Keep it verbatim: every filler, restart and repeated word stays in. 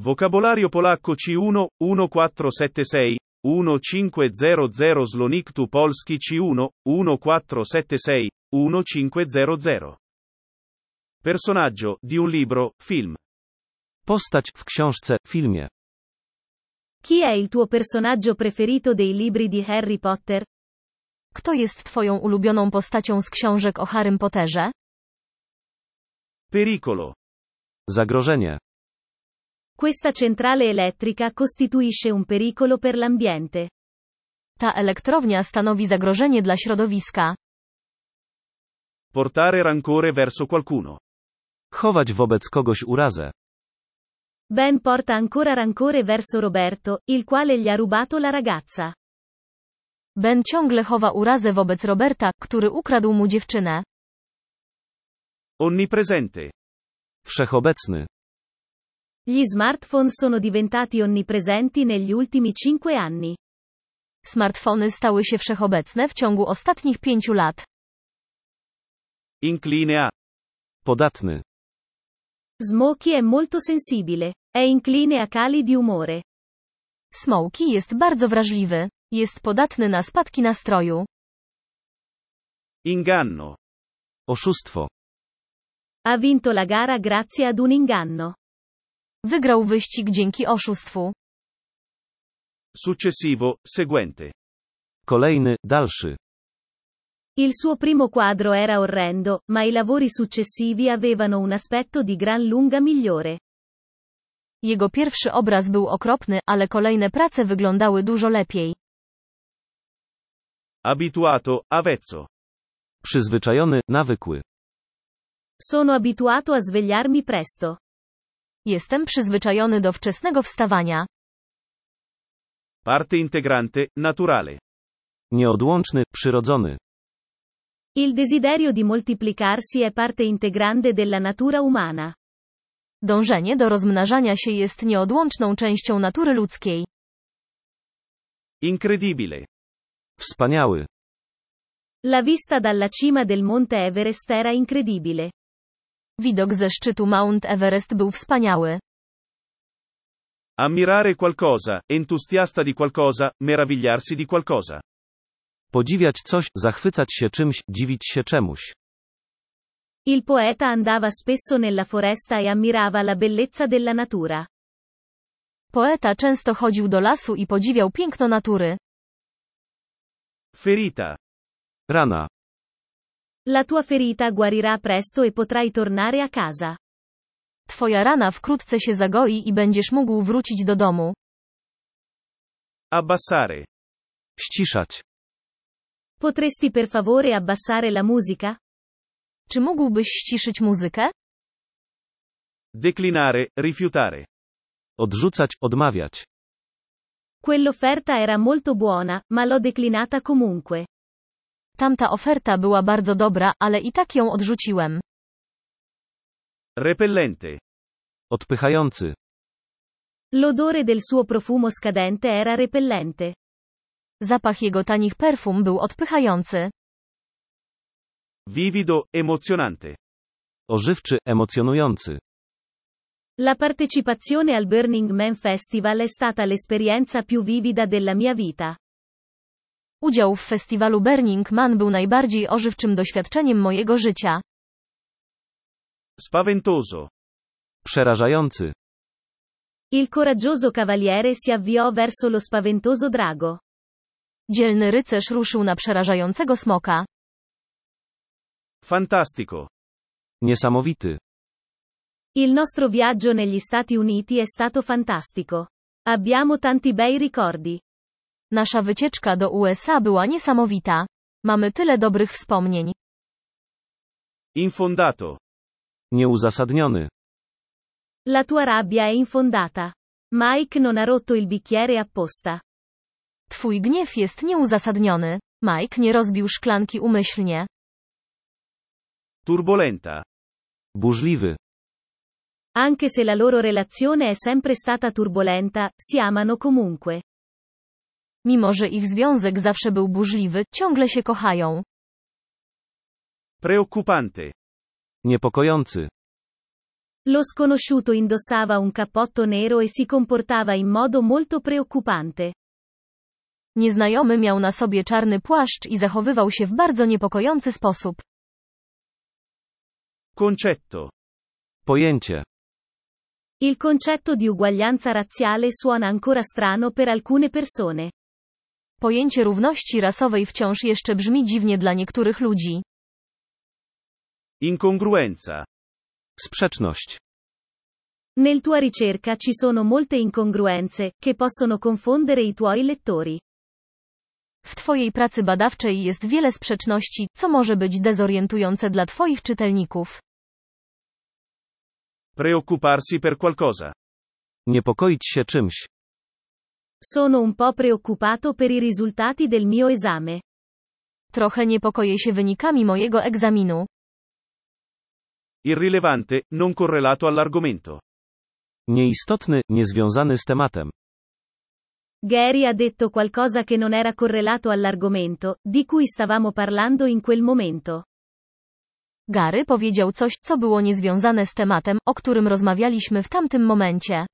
Vocabolario polacco C uno, uno quattro sette sei, uno cinque zero zero Zlonik tu polski C uno, uno quattro sette sei, uno cinque zero zero. Personaggio, di un libro, film. Postać w książce, filmie. Chi è il tuo personaggio preferito dei libri di Harry Potter? Kto jest twoją ulubioną postacią z książek o Harrym Potterze? Pericolo. Zagrożenie. Questa centrale elettrica costituisce un pericolo per l'ambiente. Ta elektrownia stanowi zagrożenie dla środowiska. Portare rancore verso qualcuno. Chować wobec kogoś urazę. Ben porta ancora rancore verso Roberto, il quale gli ha rubato la ragazza. Ben ciągle chowa urazę wobec Roberta, który ukradł mu dziewczynę. Onnipresente. Wszechobecny. Gli smartphone sono diventati onnipresenti negli ultimi cinque anni. Smartfony stały się wszechobecne w ciągu ostatnich pięciu lat. Incline a. Podatny. Smokey è molto sensibile. È incline a cali di umore. Smokey jest bardzo wrażliwy. Jest podatny na spadki nastroju. Inganno. Oszustwo. Ha vinto la gara grazie ad un inganno. Wygrał wyścig dzięki oszustwu. Successivo, seguente. Kolejny, dalszy. Il suo primo quadro era orrendo, ma i lavori successivi avevano un aspetto di gran lunga migliore. Jego pierwszy obraz był okropny, ale kolejne prace wyglądały dużo lepiej. Abituato, avezzo. Przyzwyczajony, nawykły. Sono abituato a svegliarmi presto. Jestem przyzwyczajony do wczesnego wstawania. Parte integrante, naturale. Nieodłączny, przyrodzony. Il desiderio di moltiplicarsi è parte integrante della natura umana. Dążenie do rozmnażania się jest nieodłączną częścią natury ludzkiej. Incredibile. Wspaniały. La vista dalla cima del Monte Everest era incredibile. Widok ze szczytu Mount Everest był wspaniały. Ammirare qualcosa, entusiasta di qualcosa, meravigliarsi di qualcosa. Podziwiać coś, zachwycać się czymś, dziwić się czemuś. Il poeta andava spesso nella foresta e ammirava la bellezza della natura. Poeta często chodził do lasu i podziwiał piękno natury. Ferita. Rana. La tua ferita guarirà presto e potrai tornare a casa. Twoja rana wkrótce się zagoi i będziesz mógł wrócić do domu. Abbassare. Ściszać. Potresti per favore abbassare la musica? Czy mógłbyś ściszyć muzykę? Declinare, rifiutare. Odrzucać, odmawiać. Quell'offerta era molto buona, ma l'ho declinata comunque. Tamta oferta była bardzo dobra, ale i tak ją odrzuciłem. Repellente. Odpychający. L'odore del suo profumo scadente era repellente. Zapach jego tanich perfum był odpychający. Vivido, emozionante. Ożywczy, emocjonujący. La partecipazione al Burning Man Festival è stata l'esperienza più vivida della mia vita. Udział w festiwalu Burning Man był najbardziej ożywczym doświadczeniem mojego życia. Spaventoso. Przerażający. Il coraggioso cavaliere si avviò verso lo spaventoso drago. Dzielny rycerz ruszył na przerażającego smoka. Fantastico. Niesamowity. Il nostro viaggio negli Stati Uniti è stato fantastico. Abbiamo tanti bei ricordi. Nasza wycieczka do U S A była niesamowita. Mamy tyle dobrych wspomnień. Infondato. Nieuzasadniony. La tua rabbia è infondata. Mike non ha rotto il bicchiere apposta. Twój gniew jest nieuzasadniony. Mike nie rozbił szklanki umyślnie. Turbolenta. Burzliwy. Anche se la loro relazione è sempre stata turbolenta, si amano comunque. Mimo że ich związek zawsze był burzliwy, ciągle się kochają. Preoccupante. Niepokojący. Lo sconosciuto indossava un cappotto nero e si comportava in modo molto preoccupante. Nieznajomy miał na sobie czarny płaszcz i zachowywał się w bardzo niepokojący sposób. Concetto. Pojęcie. Il concetto di uguaglianza razziale suona ancora strano per alcune persone. Pojęcie równości rasowej wciąż jeszcze brzmi dziwnie dla niektórych ludzi. Incongruenza. Sprzeczność. Nel tua ricerca ci sono molte incongruenze, che possono confondere i tuoi lettori. W Twojej pracy badawczej jest wiele sprzeczności, co może być dezorientujące dla Twoich czytelników. Preoccuparsi per qualcosa. Niepokoić się czymś. Sono un po' preoccupato per i risultati del mio esame. Trochę niepokoję się wynikami mojego egzaminu. Irrilevante, non correlato all'argomento. Nieistotny, niezwiązany z tematem. Gary ha detto qualcosa che non era correlato all'argomento, di cui stavamo parlando in quel momento. Gary powiedział coś, co było niezwiązane z tematem, o którym rozmawialiśmy w tamtym momencie.